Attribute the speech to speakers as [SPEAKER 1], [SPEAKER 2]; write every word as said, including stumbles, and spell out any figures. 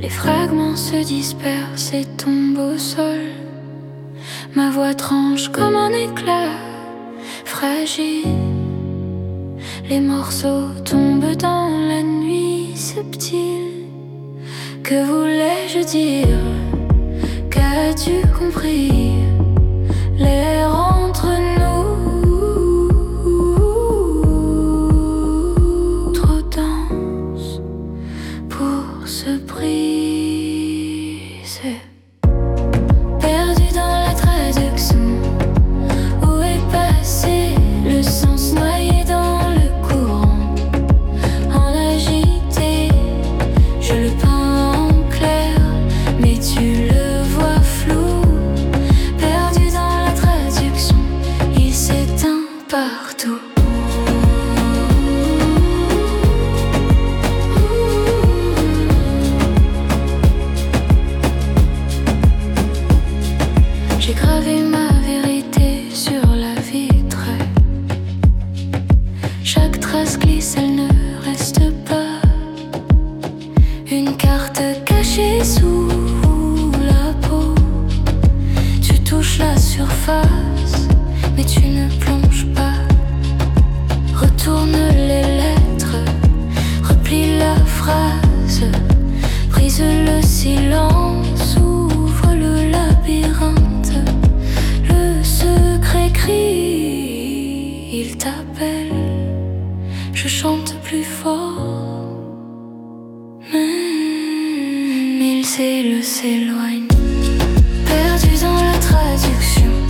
[SPEAKER 1] Les fragments se dispersent et tombent au sol. Ma voix tranche comme un éclat fragile. Les morceaux tombent dans la nuit subtile. Que voulais-je dire? Qu'as-tu compris? L'air entre nous, trop dense pour se briser. Perdu dans la traduction, où est passé le sens noyé dans le courant? En agité, je le peins en clair, mais tu le vois flou. Perdu dans la traduction, il s'éteint partout. J'ai gravé ma vérité sur la vitre. Chaque trace glisse, elle ne reste pas. Une carte cachée sous la peau. Tu touches la surface, mais tu ne plonges pas. Retourne les lettres, replie la phrase, brise le silence, ouvre le labyrinthe. Le secret crie, il t'appelle. Je chante plus fort, mais il s'éloigne. Perdu dans la traduction,